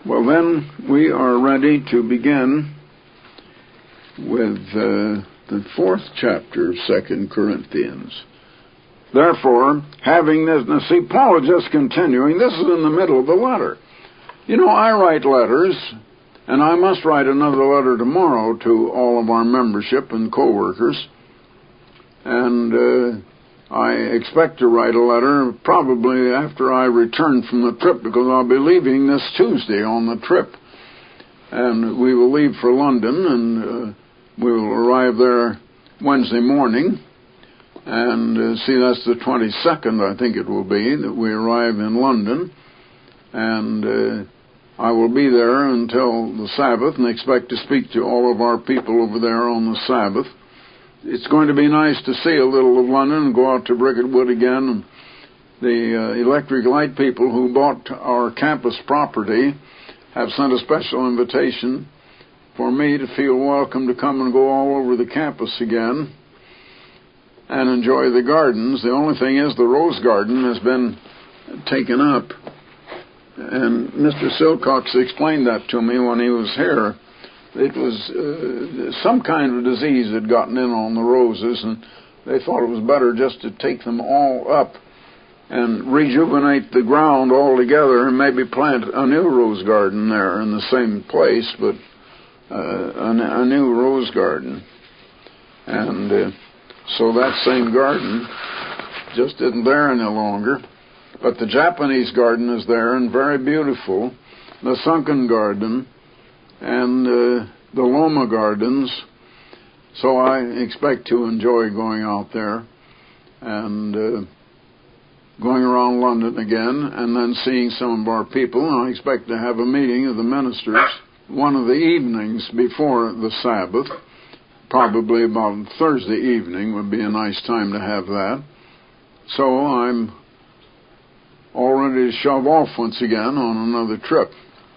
Well, then, we are ready to begin with the fourth chapter of 2 Corinthians. Therefore, having this... Now, see, Paul is just continuing. This is in the middle of the letter. You know, I write letters, and I must write another letter tomorrow to all of our membership and co-workers. And I expect to write a letter probably after I return from the trip, because I'll be leaving this Tuesday on the trip. And we will leave for London, and we will arrive there Wednesday morning. And see, that's the 22nd, I think it will be, that we arrive in London. And I will be there until the Sabbath, and expect to speak to all of our people over there on the Sabbath. It's going to be nice to see a little of London and go out to Bricket Wood again. And the electric light people who bought our campus property have sent a special invitation for me to feel welcome to come and go all over the campus again and enjoy the gardens. The only thing is the rose garden has been taken up. And Mr. Silcox explained that to me when he was here. It was some kind of disease had gotten in on the roses, and they thought it was better just to take them all up and rejuvenate the ground altogether and maybe plant a new rose garden there in the same place, but a new rose garden. And so that same garden just isn't there any longer. But the Japanese garden is there and very beautiful. The sunken garden and the Loma Gardens. So I expect to enjoy going out there and going around London again and then seeing some of our people. And I expect to have a meeting of the ministers one of the evenings before the Sabbath. Probably about Thursday evening would be a nice time to have that. So I'm all ready to shove off once again on another trip.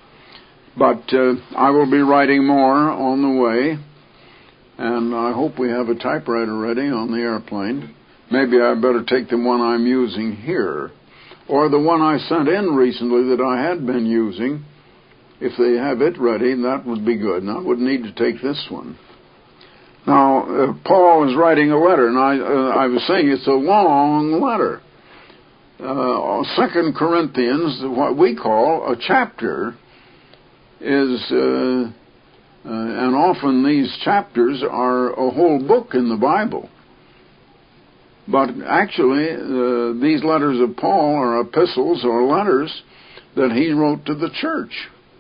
But I will be writing more on the way, and I hope we have a typewriter ready on the airplane. Maybe I better take the one I'm using here, or the one I sent in recently that I had been using. If they have it ready, that would be good, and I wouldn't need to take this one. Now, Paul is writing a letter, and I was saying it's a long letter. 2 Corinthians, what we call a chapter, is, and often these chapters are a whole book in the Bible. But actually, these letters of Paul are epistles or letters that he wrote to the church.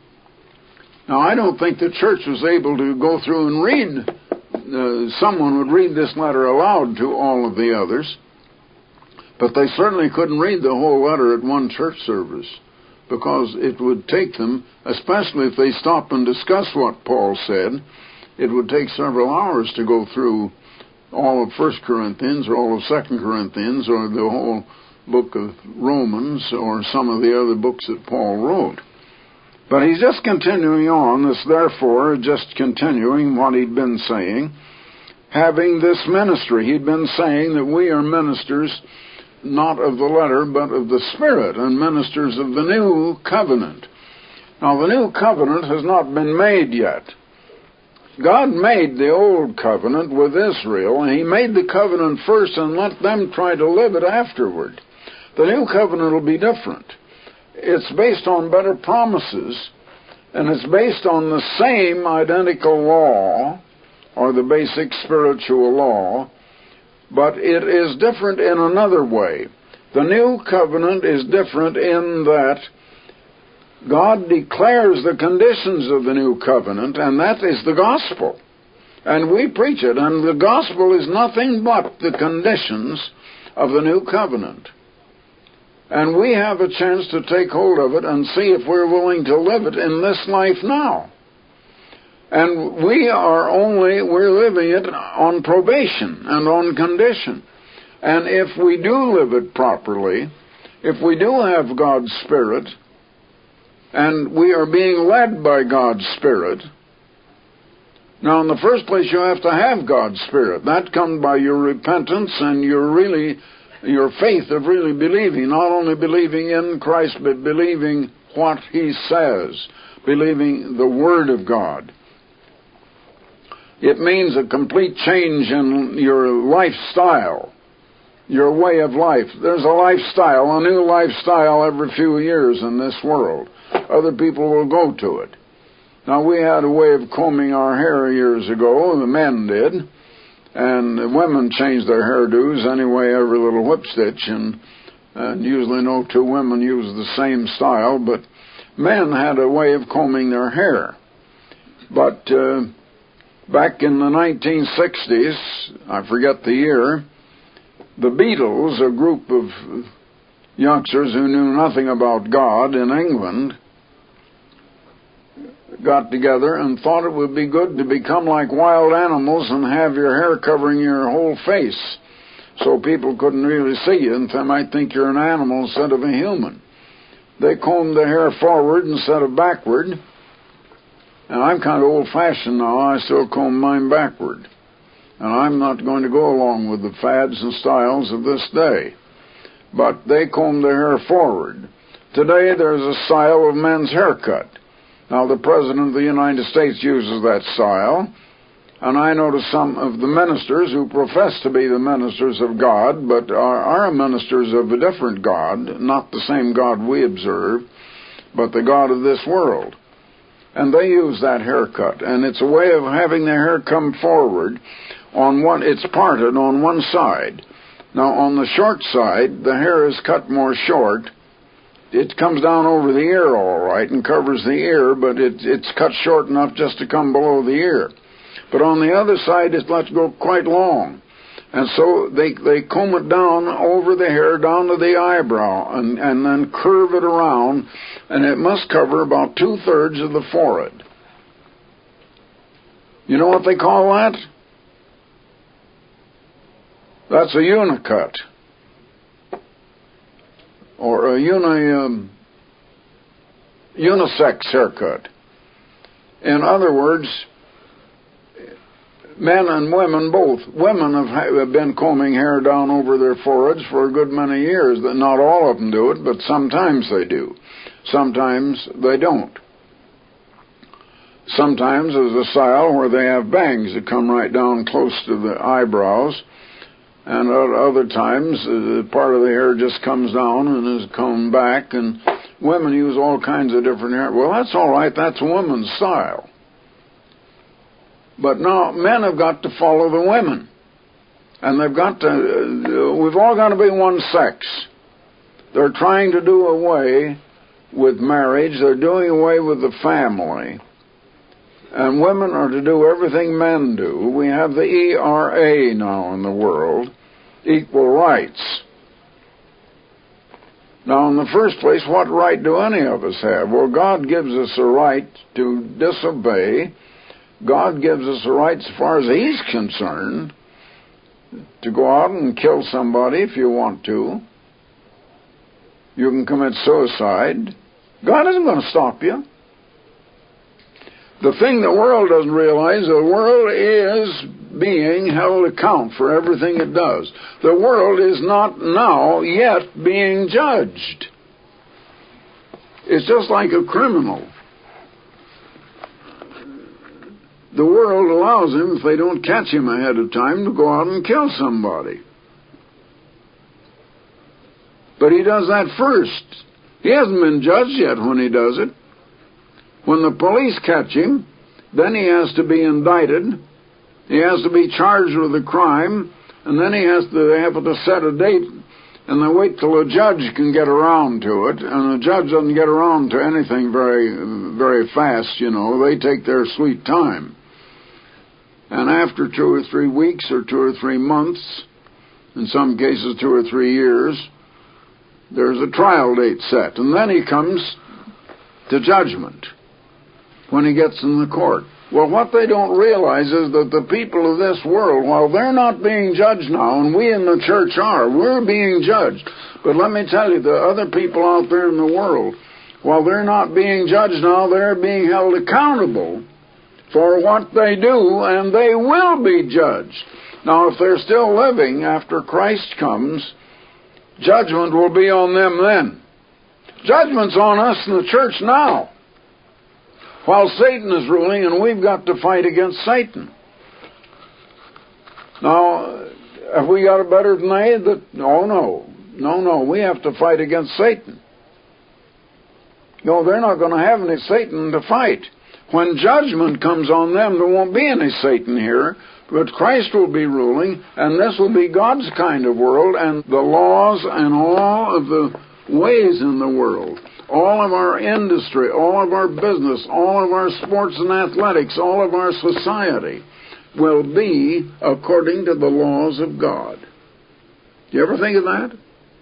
Now, I don't think the church was able to go through and read, someone would read this letter aloud to all of the others, but they certainly couldn't read the whole letter at one church service, because it would take them, especially if they stopped and discussed what Paul said, it would take several hours to go through all of 1 Corinthians or all of 2 Corinthians or the whole book of Romans or some of the other books that Paul wrote. But he's just continuing on, this therefore, just continuing what he'd been saying. Having this ministry, he'd been saying that we are ministers not of the letter, but of the Spirit, and ministers of the new covenant. Now, the new covenant has not been made yet. God made the old covenant with Israel, and he made the covenant first and let them try to live it afterward. The new covenant will be different. It's based on better promises, and it's based on the same identical law, or the basic spiritual law, but it is different in another way. The new covenant is different in that God declares the conditions of the new covenant, and that is the gospel. And we preach it, and the gospel is nothing but the conditions of the new covenant. And we have a chance to take hold of it and see if we're willing to live it in this life now. And we're living it on probation and on condition. And if we do live it properly, if we do have God's Spirit, and we are being led by God's Spirit, now in the first place you have to have God's Spirit. That comes by your repentance and your faith of really believing, not only believing in Christ, but believing what He says, believing the Word of God. It means a complete change in your lifestyle, your way of life. There's a lifestyle, a new lifestyle every few years in this world. Other people will go to it. Now, we had a way of combing our hair years ago, the men did, and the women changed their hairdos anyway, every little whip stitch, and usually no two women use the same style, but men had a way of combing their hair. But back in the 1960s, I forget the year, the Beatles, a group of youngsters who knew nothing about God in England, got together and thought it would be good to become like wild animals and have your hair covering your whole face so people couldn't really see you and they might think you're an animal instead of a human. They combed the hair forward instead of backward, and I'm kind of old-fashioned now. I still comb mine backward, and I'm not going to go along with the fads and styles of this day. But they combed their hair forward. Today there's a style of men's haircut. Now, the President of the United States uses that style, and I notice some of the ministers who profess to be the ministers of God, but are ministers of a different God, not the same God we observe, but the God of this world. And they use that haircut, and it's a way of having their hair come forward. It's parted on one side. Now, on the short side, the hair is cut more short. It comes down over the ear all right and covers the ear, but it's cut short enough just to come below the ear. But on the other side, it's let go quite long. And so they comb it down over the hair, down to the eyebrow, and then curve it around, and it must cover about 2/3 of the forehead. You know what they call that? That's a unicut. Or a unisex haircut. In other words, men and women both. Women have been combing hair down over their foreheads for a good many years. Not all of them do it, but sometimes they do. Sometimes they don't. Sometimes there's a style where they have bangs that come right down close to the eyebrows. And at other times, part of the hair just comes down and is combed back, and women use all kinds of different hair. Well, that's all right. That's a woman's style. But now, men have got to follow the women. And they've got to, we've all got to be one sex. They're trying to do away with marriage. They're doing away with the family. And women are to do everything men do. We have the ERA now in the world, equal rights. Now, in the first place, what right do any of us have? Well, God gives us a right to disobey. God gives us a right, as far as He's concerned, to go out and kill somebody if you want to. You can commit suicide. God isn't going to stop you. The thing the world doesn't realize, the world is being held account for everything it does. The world is not now yet being judged. It's just like a criminal. The world allows him, if they don't catch him ahead of time, to go out and kill somebody. But he does that first. He hasn't been judged yet when he does it. When the police catch him, then he has to be indicted. He has to be charged with a crime, and then they have to set a date, and they wait till a judge can get around to it, and the judge doesn't get around to anything very, very fast, you know. They take their sweet time. And after 2 or 3 weeks or 2 or 3 months, in some cases 2 or 3 years, there's a trial date set, and then he comes to judgment when he gets in the court. Well, what they don't realize is that the people of this world, while they're not being judged now, and we in the church are, we're being judged. But let me tell you, the other people out there in the world, while they're not being judged now, they're being held accountable for what they do, and they will be judged. Now, if they're still living after Christ comes, judgment will be on them then. Judgment's on us in the church now, while Satan is ruling, and we've got to fight against Satan. Now, have we got it better than they? No. We have to fight against Satan. No, they're not going to have any Satan to fight. When judgment comes on them, there won't be any Satan here, but Christ will be ruling, and this will be God's kind of world, and the laws and all of the ways in the world, all of our industry, all of our business, all of our sports and athletics, all of our society will be according to the laws of God. Do you ever think of that?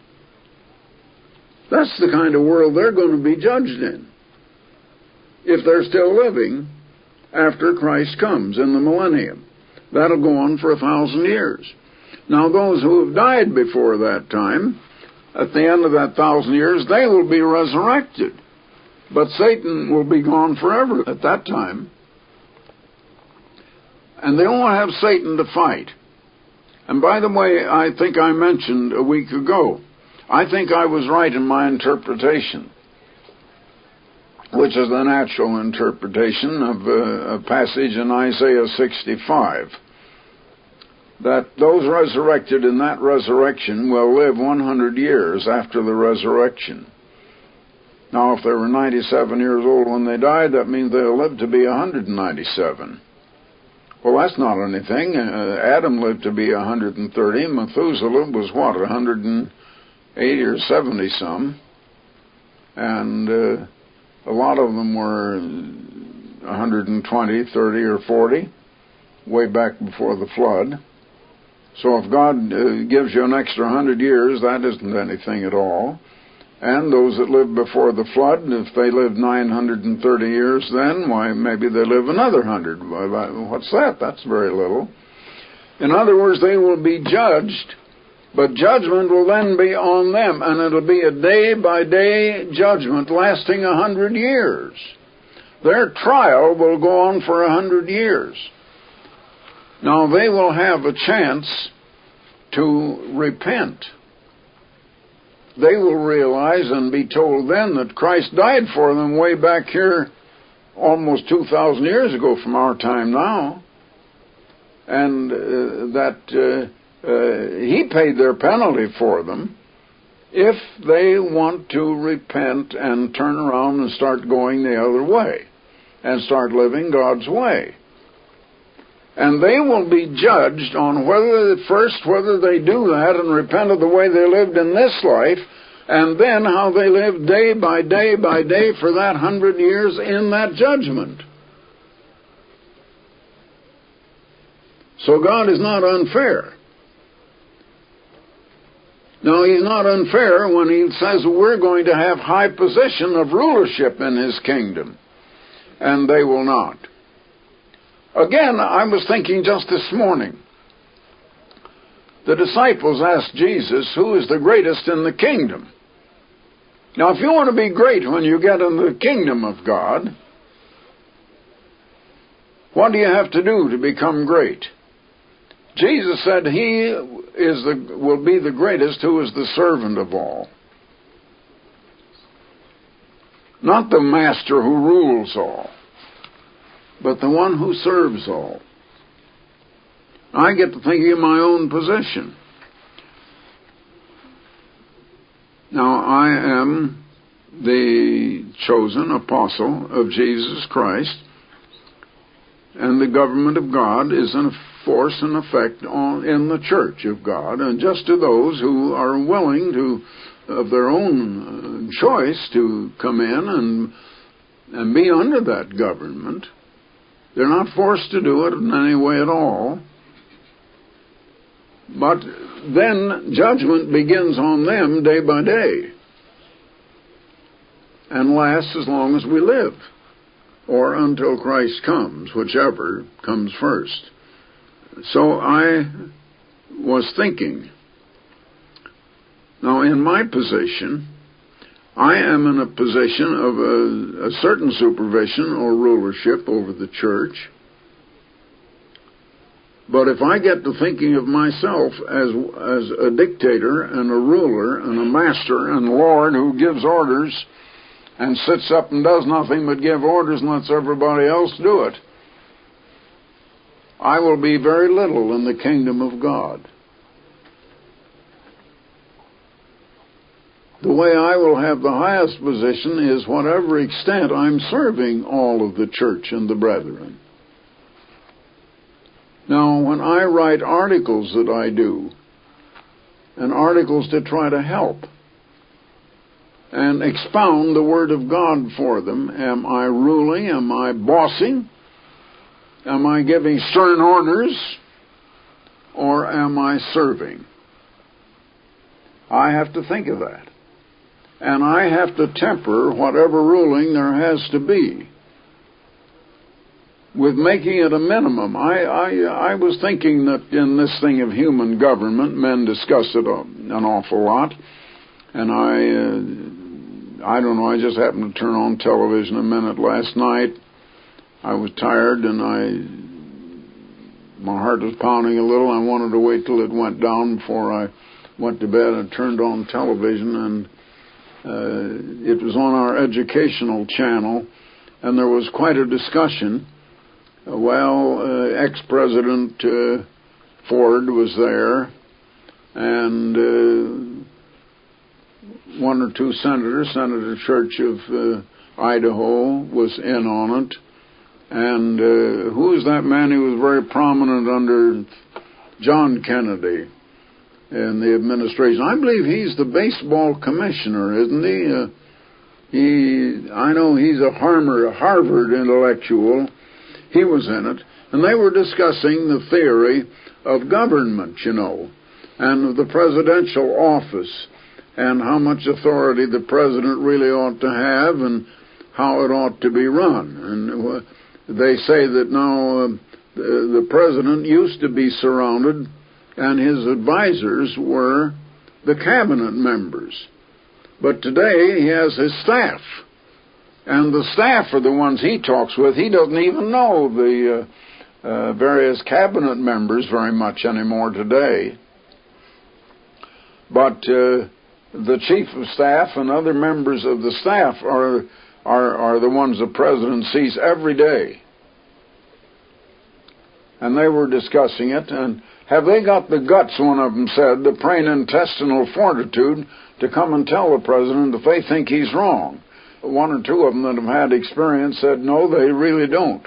That's the kind of world they're going to be judged in, if they're still living after Christ comes in the millennium. That'll go on for 1,000 years. Now, those who have died before that time, at the end of that 1,000 years, they will be resurrected. But Satan will be gone forever at that time. And they won't have Satan to fight. And by the way, I think I mentioned a week ago, I think I was right in my interpretation, which is the natural interpretation of a passage in Isaiah 65, that those resurrected in that resurrection will live 100 years after the resurrection. Now, if they were 97 years old when they died, that means they'll live to be 197. Well, that's not anything. Adam lived to be 130. Methuselah was, 180 or 70 some. And a lot of them were 120, 30, or 40, way back before the flood. So if God gives you an extra 100 years, that isn't anything at all. And those that lived before the flood, if they lived 930 years then, why, maybe they live another 100. What's that? That's very little. In other words, they will be judged, but judgment will then be on them, and it'll be a day-by-day judgment lasting 100 years. Their trial will go on for 100 years. Now, they will have a chance to repent. They will realize and be told then that Christ died for them way back here almost 2,000 years ago from our time now, and that He paid their penalty for them if they want to repent and turn around and start going the other way and start living God's way. And they will be judged on whether they do that and repent of the way they lived in this life, and then how they live day by day by day for that 100 years in that judgment. So God is not unfair. No, He's not unfair when He says we're going to have high position of rulership in His kingdom, and they will not. Again, I was thinking just this morning, the disciples asked Jesus, who is the greatest in the kingdom? Now, if you want to be great when you get in the kingdom of God, what do you have to do to become great? Jesus said He will be the greatest who is the servant of all. Not the master who rules all, but the one who serves all. I get to thinking of my own position. Now, I am the chosen apostle of Jesus Christ, and the government of God is in force and effect in the church of God, and just to those who are willing to, of their own choice, to come in and be under that government. They're not forced to do it in any way at all. But then judgment begins on them day by day and lasts as long as we live, or until Christ comes, whichever comes first. So I was thinking, now in my position, I am in a position of a certain supervision or rulership over the church. But if I get to thinking of myself as a dictator and a ruler and a master and Lord who gives orders and sits up and does nothing but give orders and lets everybody else do it, I will be very little in the kingdom of God. The way I will have the highest position is whatever extent I'm serving all of the church and the brethren. Now, when I write articles that I do, and articles to try to help and expound the Word of God for them, am I ruling? Am I bossing? Am I giving stern orders? Or am I serving? I have to think of that. And I have to temper whatever ruling there has to be with making it a minimum. I was thinking that in this thing of human government, men discuss it an awful lot, and I don't know, I just happened to turn on television a minute last night. I was tired, and my heart was pounding a little. I wanted to wait till it went down before I went to bed and turned on television, and it was on our educational channel, and there was quite a discussion. Ex-President Ford was there, and one or two senators, Senator Church of Idaho was in on it, and who was that man who was very prominent under John Kennedy in the administration? I believe he's the baseball commissioner, isn't he? I know he's a Harvard intellectual. He was in it, and they were discussing the theory of government, and of the presidential office, and how much authority the president really ought to have, and how it ought to be run. And they say that now the president used to be surrounded, and his advisors were the cabinet members. But today he has his staff. And the staff are the ones he talks with. He doesn't even know the various cabinet members very much anymore today. But the chief of staff and other members of the staff are the ones the president sees every day. And they were discussing it, and have they got the guts, one of them said, the plain intestinal fortitude to come and tell the president if they think he's wrong? One or two of them that have had experience said, no, they really don't.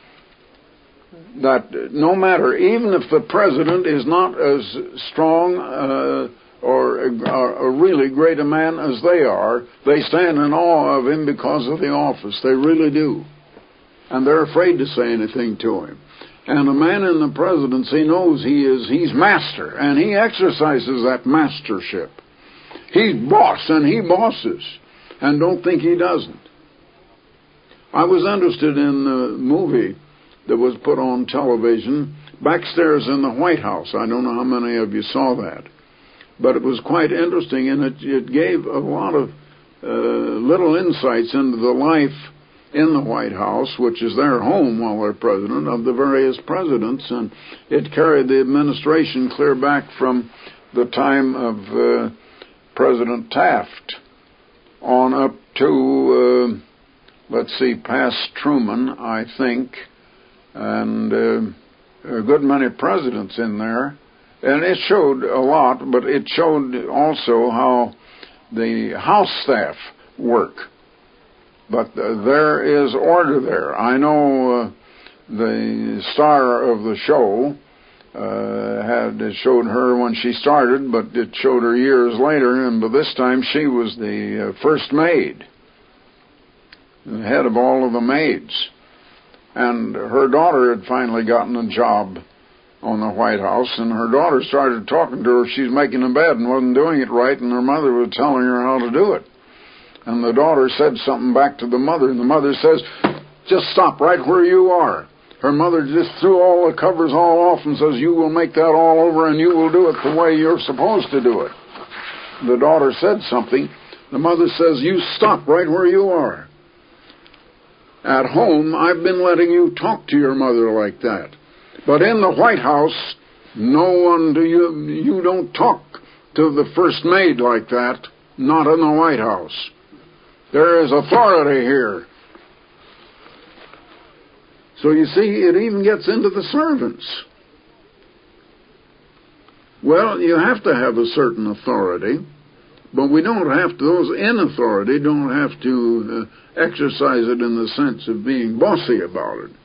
That no matter, even if the president is not as strong or a really great a man as they are, they stand in awe of him because of the office. They really do. And they're afraid to say anything to him. And a man in the presidency knows he's master, and he exercises that mastership. He's boss, and he bosses. And don't think he doesn't. I was interested in the movie that was put on television, Backstairs in the White House. I don't know how many of you saw that. But it was quite interesting, and it gave a lot of little insights into the life in the White House, which is their home while they're president, of the various presidents. And it carried the administration clear back from the time of President Taft on up to, past Truman, I think, and a good many presidents in there. And it showed a lot, but it showed also how the House staff work. But there is order there. I know the star of the show it showed her when she started, but it showed her years later, and by this time she was the first maid, the head of all of the maids. And her daughter had finally gotten a job on the White House, and her daughter started talking to her. She's making a bed and wasn't doing it right, and her mother was telling her how to do it. And the daughter said something back to the mother, and the mother says, "Just stop right where you are." Her mother just threw all the covers all off and says, "You will make that all over, and you will do it the way you're supposed to do it." The daughter said something. The mother says, "You stop right where you are. At home, I've been letting you talk to your mother like that. But in the White House, you don't talk to the first maid like that, not in the White House. There is authority here. So you see, it even gets into the servants. Well, you have to have a certain authority, but we don't have to, those in authority don't have to exercise it in the sense of being bossy about it.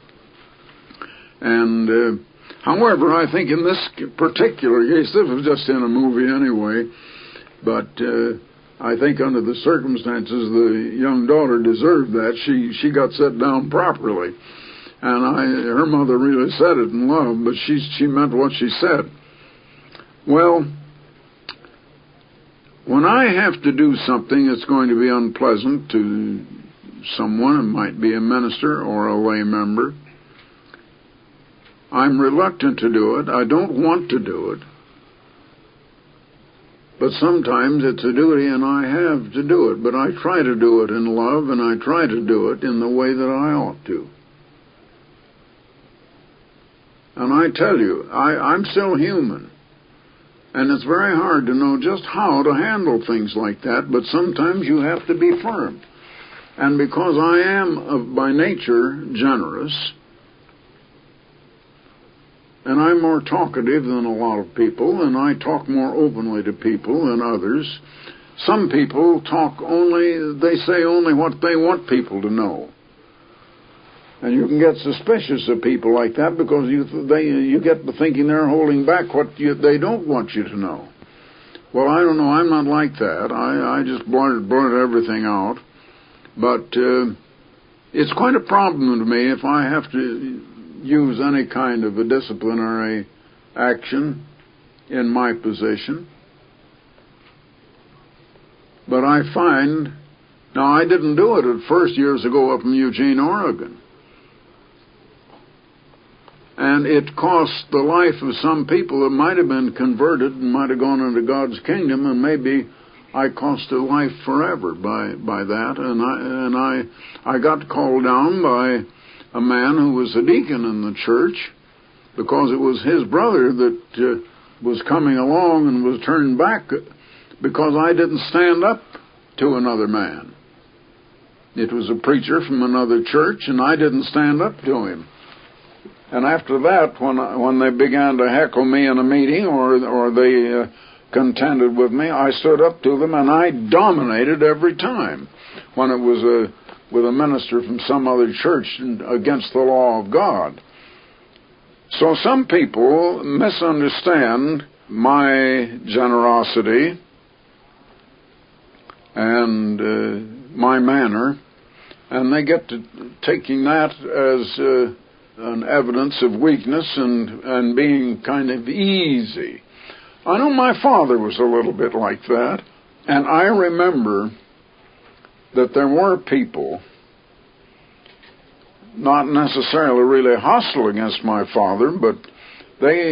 And, however, I think in this particular case, this was just in a movie anyway, but I think under the circumstances, the young daughter deserved that. She got set down properly. And her mother really said it in love, but she meant what she said. Well, when I have to do something that's going to be unpleasant to someone, it might be a minister or a lay member, I'm reluctant to do it. I don't want to do it. But sometimes it's a duty and I have to do it. But I try to do it in love, and I try to do it in the way that I ought to. And I tell you, I'm still human. And it's very hard to know just how to handle things like that, but sometimes you have to be firm. And because I am, by nature, generous, and I'm more talkative than a lot of people, and I talk more openly to people than others, some people they say only what they want people to know. And you can get suspicious of people like that because you get to thinking they're holding back what they don't want you to know. Well, I don't know. I'm not like that. I just blurt everything out. But it's quite a problem to me if I have to use any kind of a disciplinary action in my position. But I find, now I didn't do it at first years ago up in Eugene, Oregon. And it cost the life of some people that might have been converted and might have gone into God's kingdom, and maybe I cost a life forever by that. And I got called down by a man who was a deacon in the church because it was his brother that was coming along and was turned back because I didn't stand up to another man. It was a preacher from another church, and I didn't stand up to him. And after that, when they began to heckle me in a meeting or they contended with me, I stood up to them, and I dominated every time. When it was with a minister from some other church against the law of God. So some people misunderstand my generosity and my manner, and they get to taking that as an evidence of weakness and being kind of easy. I know my father was a little bit like that, and I remember that there were people, not necessarily really hostile against my father, but they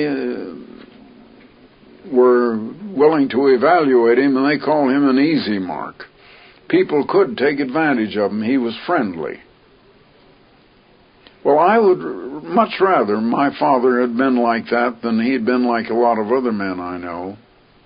were willing to evaluate him, and they called him an easy mark. People could take advantage of him. He was friendly. Well, I would much rather my father had been like that than he'd been like a lot of other men I know.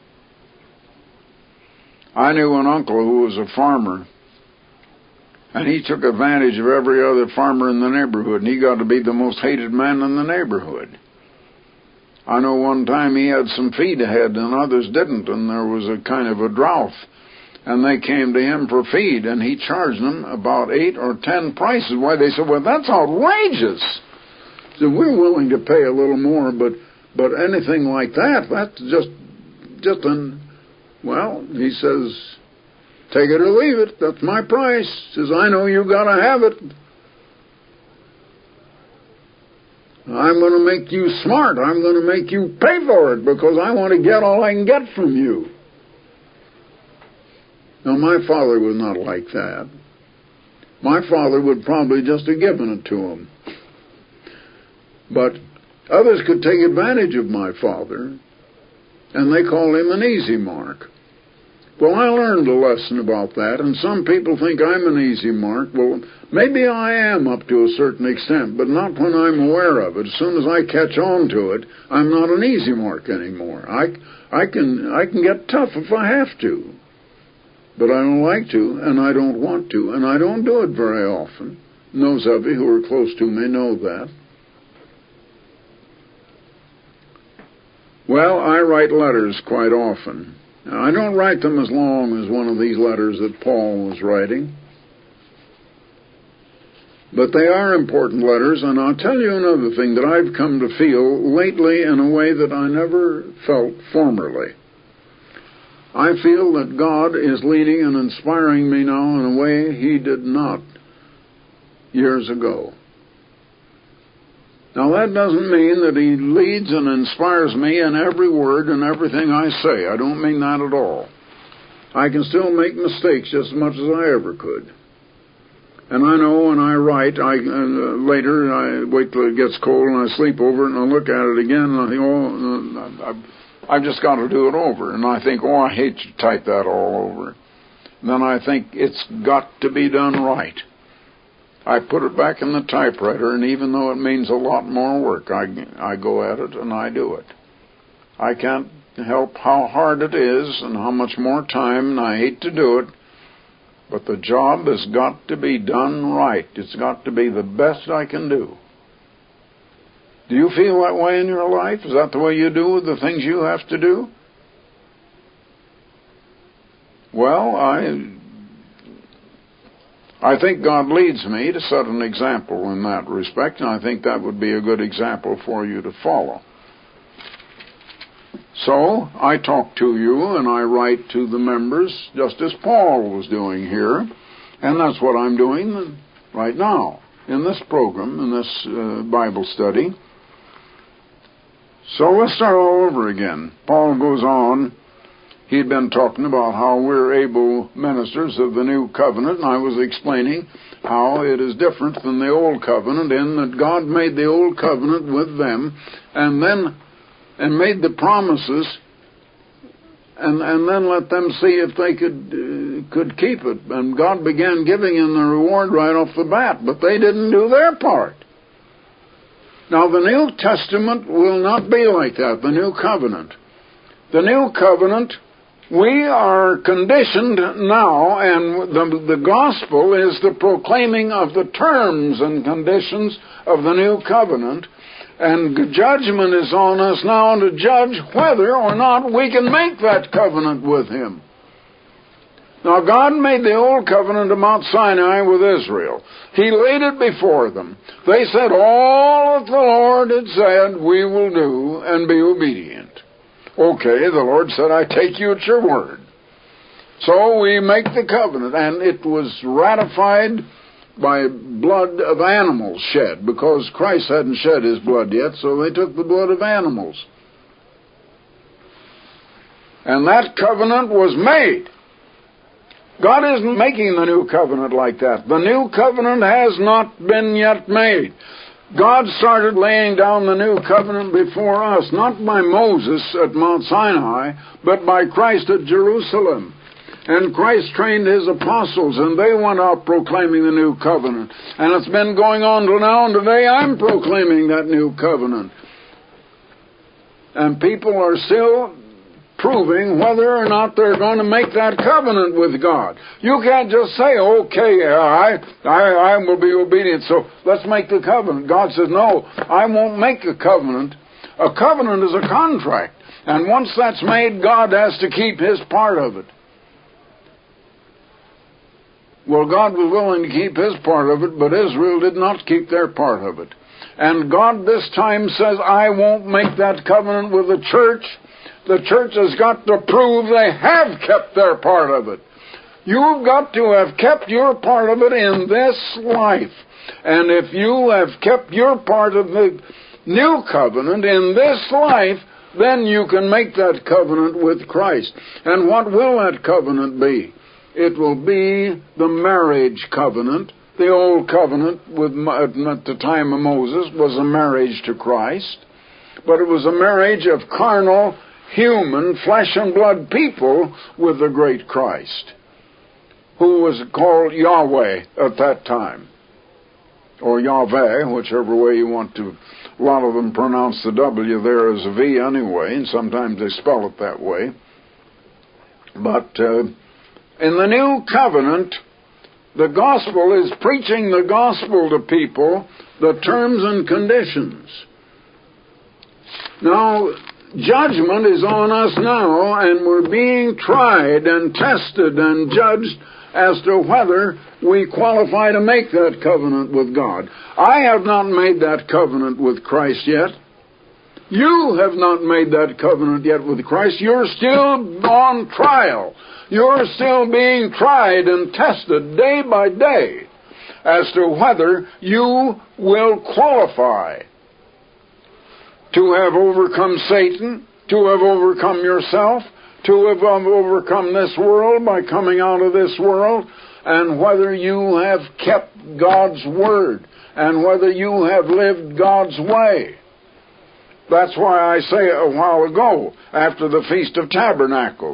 I knew an uncle who was a farmer, and he took advantage of every other farmer in the neighborhood, and he got to be the most hated man in the neighborhood. I know one time he had some feed ahead and others didn't, and there was a kind of a drought. And they came to him for feed, and he charged them about 8 or 10 prices. Why, they said, well, that's outrageous. So we're willing to pay a little more, but anything like that, that's just well, he says, take it or leave it. That's my price. He says, I know you got to have it. I'm going to make you smart. I'm going to make you pay for it because I want to get all I can get from you. Now, my father was not like that. My father would probably just have given it to him. But others could take advantage of my father, and they called him an easy mark. Well, I learned a lesson about that, and some people think I'm an easy mark. Well, maybe I am up to a certain extent, but not when I'm aware of it. As soon as I catch on to it, I'm not an easy mark anymore. I can get tough if I have to, but I don't like to, and I don't want to, and I don't do it very often. And those of you who are close to me know that. Well, I write letters quite often. Now, I don't write them as long as one of these letters that Paul was writing. But they are important letters, and I'll tell you another thing that I've come to feel lately in a way that I never felt formerly. I feel that God is leading and inspiring me now in a way He did not years ago. Now, that doesn't mean that He leads and inspires me in every word and everything I say. I don't mean that at all. I can still make mistakes just as much as I ever could. And I know when I write, later I wait till it gets cold and I sleep over it and I look at it again and I think, I've just got to do it over. And I think, I hate to type that all over. And then I think, it's got to be done right. I put it back in the typewriter, and even though it means a lot more work, I go at it and I do it. I can't help how hard it is and how much more time, and I hate to do it, but the job has got to be done right. It's got to be the best I can do. Do you feel that way in your life? Is that the way you do with the things you have to do? Well, I think God leads me to set an example in that respect, and I think that would be a good example for you to follow. So, I talk to you and I write to the members just as Paul was doing here, and that's what I'm doing right now in this program, in this Bible study. So let's start all over again. Paul goes on. He'd been talking about how we're able ministers of the new covenant, and I was explaining how it is different than the old covenant in that God made the old covenant with them and made the promises and then let them see if they could keep it. And God began giving them the reward right off the bat, but they didn't do their part. Now, the New Testament will not be like that, the New Covenant. The New Covenant, we are conditioned now, and the gospel is the proclaiming of the terms and conditions of the New Covenant, and judgment is on us now to judge whether or not we can make that covenant with Him. Now, God made the old covenant of Mount Sinai with Israel. He laid it before them. They said, all that the Lord had said we will do and be obedient. Okay, the Lord said, I take you at your word. So we make the covenant, and it was ratified by blood of animals shed, because Christ hadn't shed His blood yet, so they took the blood of animals. And that covenant was made. God isn't making the new covenant like that. The new covenant has not been yet made. God started laying down the new covenant before us, not by Moses at Mount Sinai, but by Christ at Jerusalem. And Christ trained His apostles, and they went out proclaiming the new covenant. And it's been going on till now, and today I'm proclaiming that new covenant. And people are still proving whether or not they're going to make that covenant with God. You can't just say, okay, I will be obedient, so let's make the covenant. God says, no, I won't make a covenant. A covenant is a contract, and once that's made, God has to keep His part of it. Well, God was willing to keep His part of it, but Israel did not keep their part of it. And God this time says, I won't make that covenant with the church. The church has got to prove they have kept their part of it. You've got to have kept your part of it in this life. And if you have kept your part of the new covenant in this life, then you can make that covenant with Christ. And what will that covenant be? It will be the marriage covenant. The old covenant at the time of Moses was a marriage to Christ. But it was a marriage of carnal human, flesh and blood people with the great Christ, who was called Yahweh at that time, or Yahweh, whichever way you want to. A lot of them pronounce the W there as a V anyway, and sometimes they spell it that way. But in the new covenant, the gospel is preaching the gospel to people, the terms and conditions. Now, judgment is on us now, and we're being tried and tested and judged as to whether we qualify to make that covenant with God. I have not made that covenant with Christ yet. You have not made that covenant yet with Christ. You're still on trial. You're still being tried and tested day by day as to whether you will qualify to have overcome Satan, to have overcome yourself, to have overcome this world by coming out of this world, and whether you have kept God's word, and whether you have lived God's way. That's why I say a while ago, after the Feast of Tabernacles,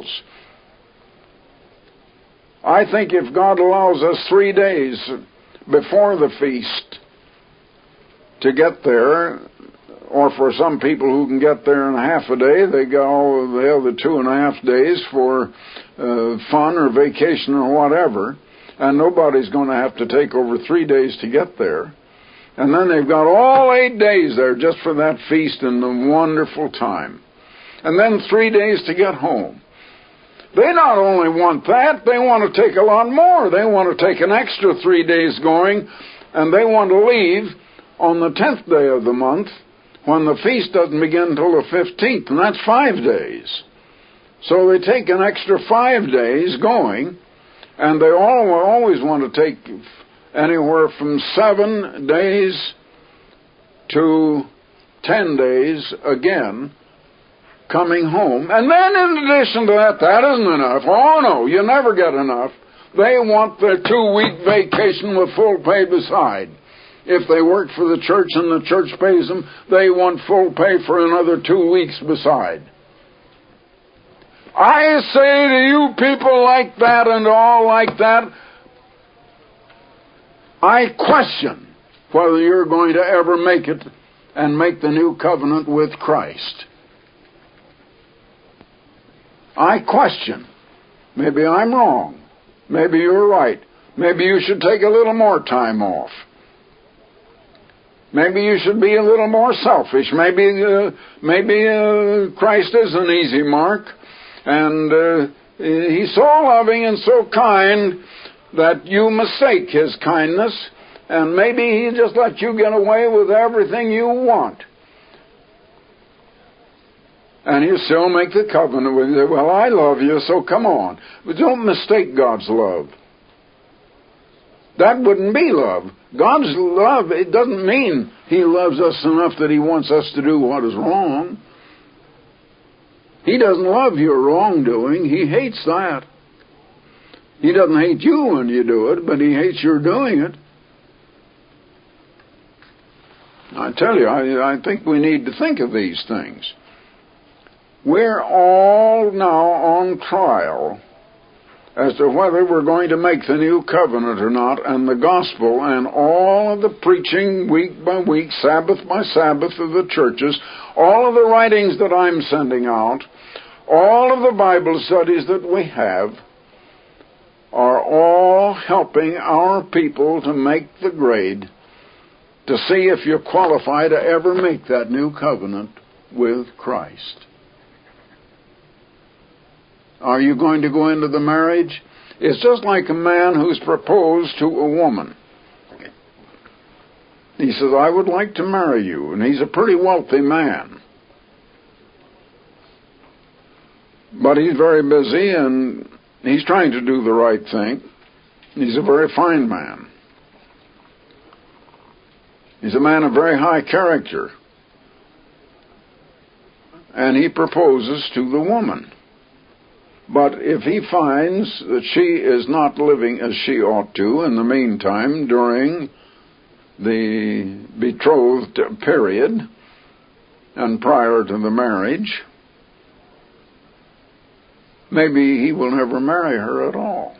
I think if God allows us 3 days before the feast to get there, or for some people who can get there in half a day, they go the other 2.5 days for fun or vacation or whatever, and nobody's going to have to take over 3 days to get there. And then they've got all 8 days there just for that feast and the wonderful time. And then 3 days to get home. They not only want that, they want to take a lot more. They want to take an extra 3 days going, and they want to leave on the 10th day of the month, when the feast doesn't begin until the 15th, and that's 5 days. So they take an extra 5 days going, and they always want to take anywhere from 7 days to 10 days again coming home. And then in addition to that, that isn't enough. Oh no, you never get enough. They want their 2-week vacation with full pay beside. If they work for the church and the church pays them, they want full pay for another 2 weeks beside. I say to you people like that and all like that, I question whether you're going to ever make it and make the new covenant with Christ. I question. Maybe I'm wrong. Maybe you're right. Maybe you should take a little more time off. Maybe you should be a little more selfish. Maybe Christ is an easy mark, and He's so loving and so kind that you mistake His kindness, and maybe He just let you get away with everything you want. And He'll still make the covenant with you. Well, I love you, so come on. But don't mistake God's love. That wouldn't be love. God's love, it doesn't mean He loves us enough that He wants us to do what is wrong. He doesn't love your wrongdoing. He hates that. He doesn't hate you when you do it, but He hates your doing it. I tell you, I think we need to think of these things. We're all now on trial as to whether we're going to make the new covenant or not, and the gospel and all of the preaching week by week, Sabbath by Sabbath of the churches, all of the writings that I'm sending out, all of the Bible studies that we have, are all helping our people to make the grade to see if you qualify to ever make that new covenant with Christ. Are you going to go into the marriage? It's just like a man who's proposed to a woman. He says, I would like to marry you. And he's a pretty wealthy man. But he's very busy and he's trying to do the right thing. He's a very fine man. He's a man of very high character. And he proposes to the woman. But if he finds that she is not living as she ought to in the meantime during the betrothed period and prior to the marriage, maybe he will never marry her at all.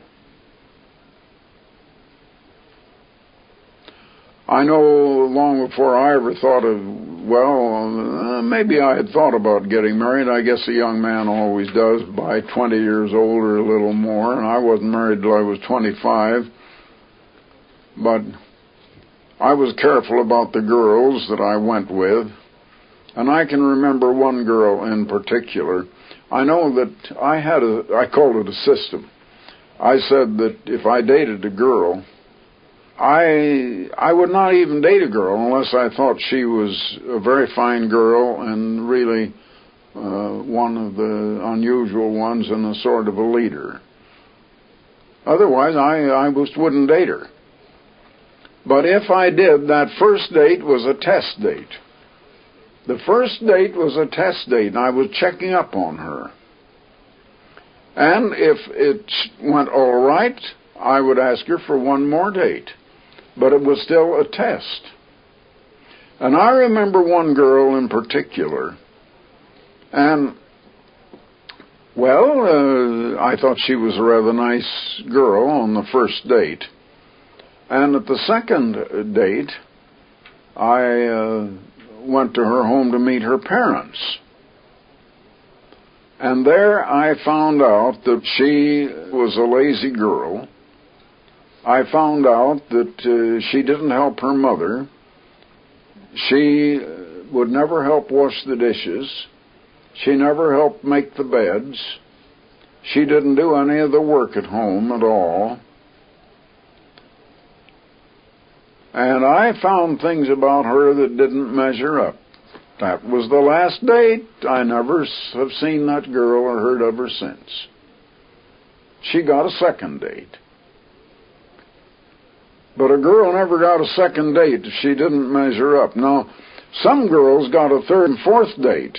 I know long before I ever thought of, maybe I had thought about getting married. I guess a young man always does, by 20 years old or a little more. And I wasn't married till I was 25. But I was careful about the girls that I went with. And I can remember one girl in particular. I know that I called it a system. I said that if I dated a girl, I would not even date a girl unless I thought she was a very fine girl and really one of the unusual ones and a sort of a leader. Otherwise, I wouldn't date her. But if I did, that first date was a test date. The first date was a test date, and I was checking up on her. And if it went all right, I would ask her for one more date. But it was still a test. And I remember one girl in particular. And, I thought she was a rather nice girl on the first date. And at the second date, I went to her home to meet her parents. And there I found out that she was a lazy girl. I found out that she didn't help her mother. She would never help wash the dishes. She never helped make the beds. She didn't do any of the work at home at all. And I found things about her that didn't measure up. That was the last date. I never have seen that girl or heard of her since. She got a second date. But a girl never got a second date if she didn't measure up. Now, some girls got a third and fourth date.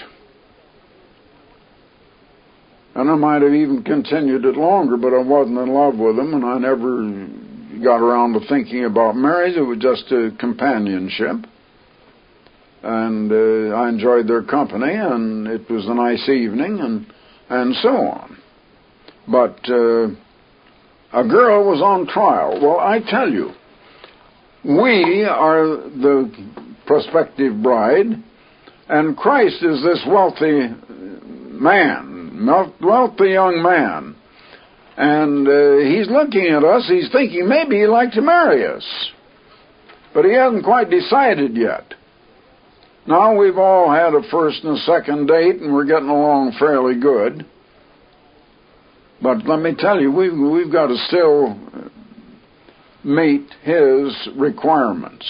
And I might have even continued it longer, but I wasn't in love with them, and I never got around to thinking about marriage. It was just a companionship. And I enjoyed their company, and it was a nice evening, and so on. But a girl was on trial. Well, I tell you, we are the prospective bride, and Christ is this wealthy young man. And he's looking at us, he's thinking maybe he'd like to marry us. But he hasn't quite decided yet. Now we've all had a first and a second date, and we're getting along fairly good. But let me tell you, we've got to still meet his requirements.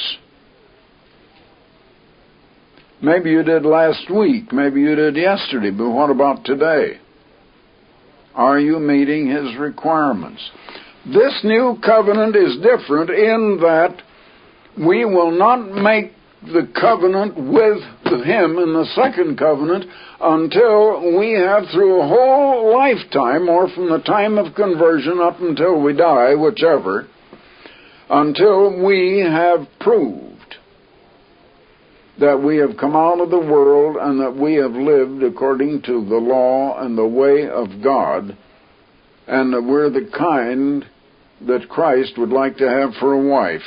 Maybe you did last week, maybe you did yesterday, but what about today? Are you meeting his requirements? This new covenant is different in that we will not make the covenant with him in the second covenant until we have, through a whole lifetime, or from the time of conversion up until we die, whichever, until we have proved that we have come out of the world and that we have lived according to the law and the way of God, and that we're the kind that Christ would like to have for a wife.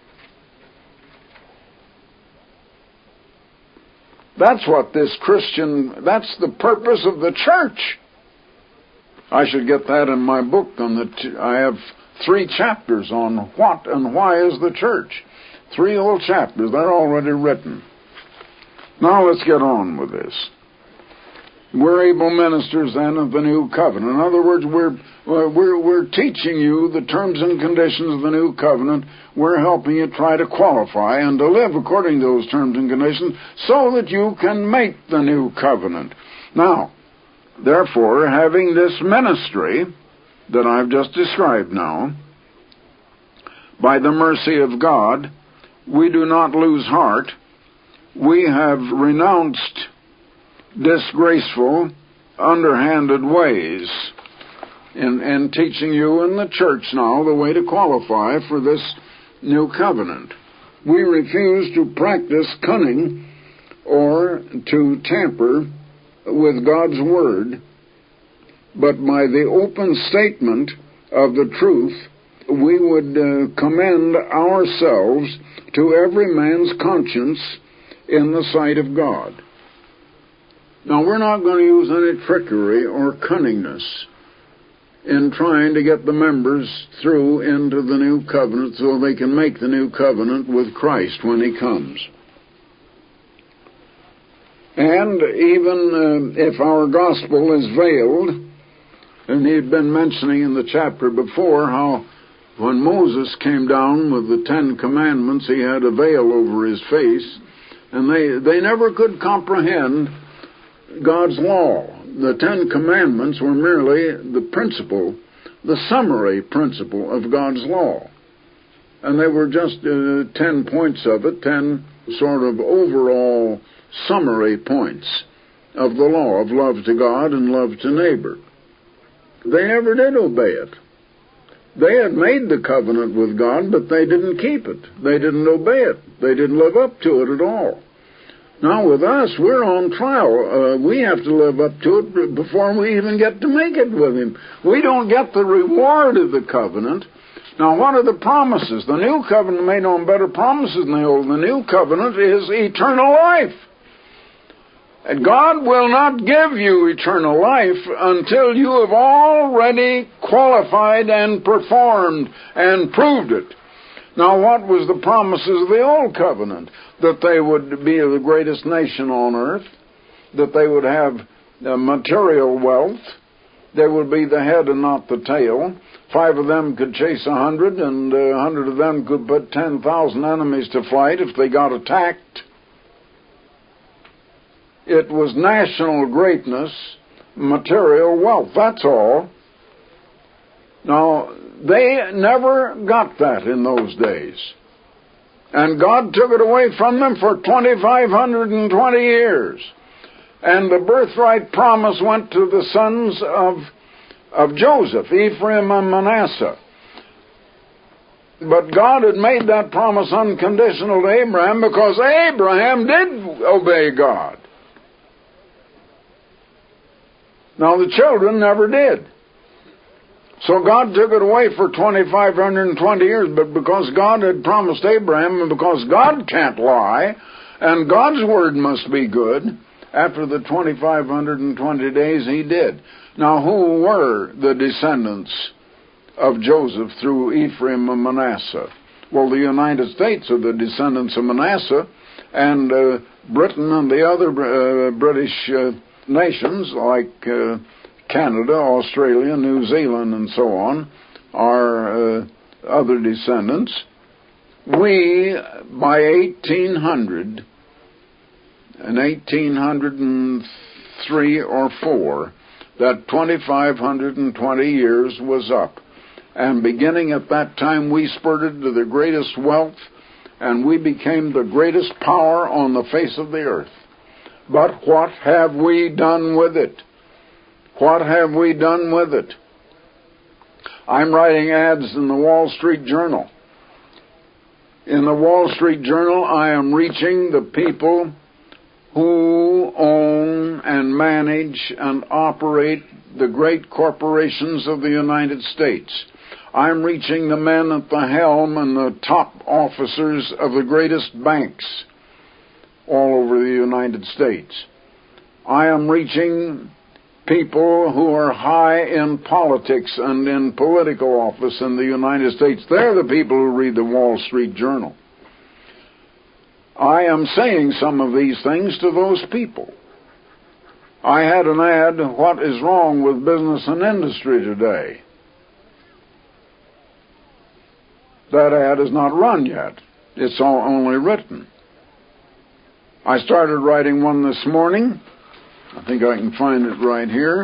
That's what this that's the purpose of the church. I should get that in my book. I have 3 chapters on what and why is the church. 3 whole chapters. They're already written. Now let's get on with this. We're able ministers then of the new covenant. In other words, we're teaching you the terms and conditions of the new covenant. We're helping you try to qualify and to live according to those terms and conditions so that you can make the new covenant. Now, therefore, having this ministry that I've just described now, by the mercy of God, we do not lose heart. We have renounced disgraceful, underhanded ways in teaching you in the church now the way to qualify for this new covenant. We refuse to practice cunning or to tamper with God's word but by the open statement of the truth, we would commend ourselves to every man's conscience in the sight of God. Now, we're not going to use any trickery or cunningness in trying to get the members through into the new covenant so they can make the new covenant with Christ when He comes. And even if our gospel is veiled, and he'd been mentioning in the chapter before how when Moses came down with the 10 Commandments, he had a veil over his face, and they never could comprehend God's law. The 10 Commandments were merely the principle, the summary principle of God's law. And they were just 10 points of it, 10 sort of overall summary points of the law of love to God and love to neighbor. They never did obey it. They had made the covenant with God, but they didn't keep it. They didn't obey it. They didn't live up to it at all. Now with us, we're on trial. We have to live up to it before we even get to make it with Him. We don't get the reward of the covenant. Now what are the promises? The new covenant made on better promises than the old. The new covenant is eternal life. And God will not give you eternal life until you have already qualified and performed and proved it. Now, what was the promises of the old covenant? That they would be the greatest nation on earth, that they would have material wealth, they would be the head and not the tail. 5 of them could chase 100, and 100 of them could put 10,000 enemies to flight if they got attacked. It was national greatness, material wealth, that's all. Now, they never got that in those days. And God took it away from them for 2,520 years. And the birthright promise went to the sons of Joseph, Ephraim and Manasseh. But God had made that promise unconditional to Abraham because Abraham did obey God. Now the children never did. So God took it away for 2,520 years, but because God had promised Abraham, and because God can't lie, and God's word must be good, after the 2,520 days He did. Now who were the descendants of Joseph through Ephraim and Manasseh? Well, the United States are the descendants of Manasseh, and Britain and the other British nations like Canada, Australia, New Zealand, and so on, are other descendants. We, by 1800, in 1803 or 4, that 2,520 years was up. And beginning at that time, we spurted to the greatest wealth, and we became the greatest power on the face of the earth. But what have we done with it? What have we done with it? I'm writing ads in the Wall Street Journal. In the Wall Street Journal, I am reaching the people who own and manage and operate the great corporations of the United States. I'm reaching the men at the helm and the top officers of the greatest banks all over the United States. I am reaching people who are high in politics and in political office in the United States. They're the people who read the Wall Street Journal. I am saying some of these things to those people. I had an ad, "What is wrong with business and industry today?" That ad is not run yet. It's only written. I started writing one this morning. I think I can find it right here.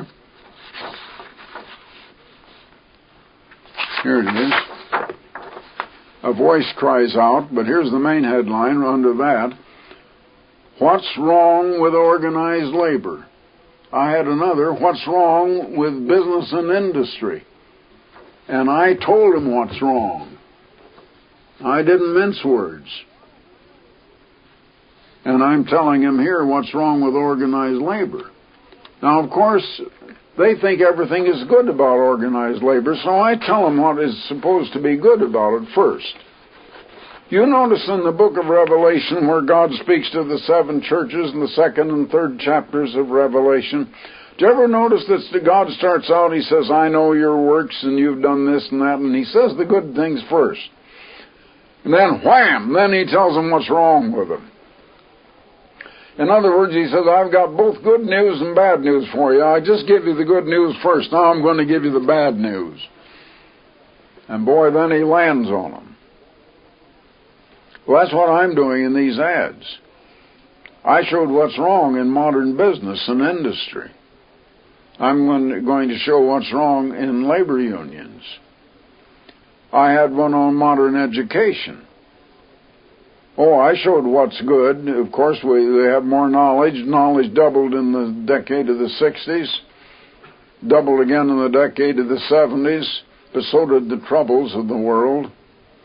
Here it is. A voice cries out, but here's the main headline under that. What's wrong with organized labor? I had another, what's wrong with business and industry? And I told him what's wrong. I didn't mince words. And I'm telling him here what's wrong with organized labor. Now, of course, they think everything is good about organized labor, so I tell them what is supposed to be good about it first. You notice in the book of Revelation where God speaks to the 7 churches in the 2nd and 3rd chapters of Revelation, do you ever notice that God starts out, he says, I know your works and you've done this and that, and he says the good things first. And then wham, then he tells them what's wrong with them. In other words, he says, I've got both good news and bad news for you. I just give you the good news first. Now I'm going to give you the bad news. And boy, then he lands on them. Well, that's what I'm doing in these ads. I showed what's wrong in modern business and industry. I'm going to show what's wrong in labor unions. I had one on modern education. Oh, I showed what's good. Of course, we have more knowledge. Knowledge doubled in the decade of the 60s, doubled again in the decade of the 70s, but so did the troubles of the world.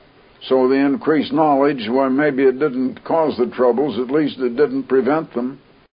So the increased knowledge, well, maybe it didn't cause the troubles, at least it didn't prevent them.